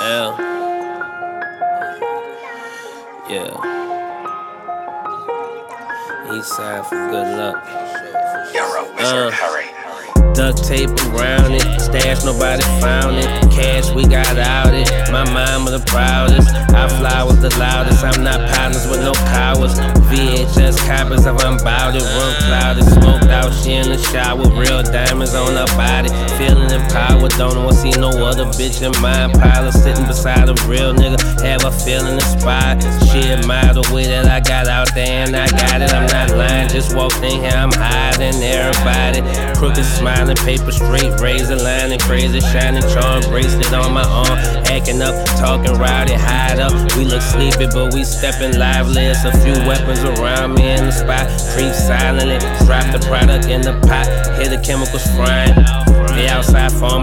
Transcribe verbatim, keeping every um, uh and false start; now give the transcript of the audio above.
L. Yeah. East side for good luck. Uh. Duct tape around it, stash nobody found it. Cash we got out it, my mama the proudest. I fly with the loudest, I'm not partners with no cowards. V H S copies of I'm bout it, room clouded, smoked out, she in the shower, real diamonds on her body. Feeling empowered, don't wanna see no other bitch in mine. Pilot sitting beside a real nigga, have her feeling inspired. She admire the way that I got out there and I got it, I'm not lying. Just walked in here, I'm higher than everybody. Crooked smiling, paper straight, razor lining, crazy shining charm, bracelet on my arm, acting up, talking rowdy, hide up. We look sleepy, but we stepping lively. It's a few weapons around me in the spot. Creep silently, drop the product in the pot, hear the chemicals frying. They outside for